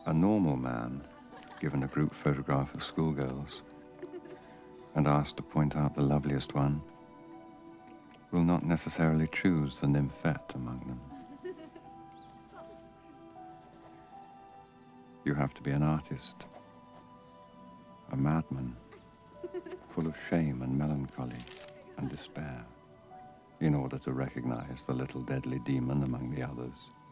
A normal man, given a group photograph of schoolgirls and asked to point out the loveliest one, will not necessarily choose the nymphette among them. You have to be an artist, a madman, full of shame and melancholy and despair, in order to recognize the little deadly demon among the others.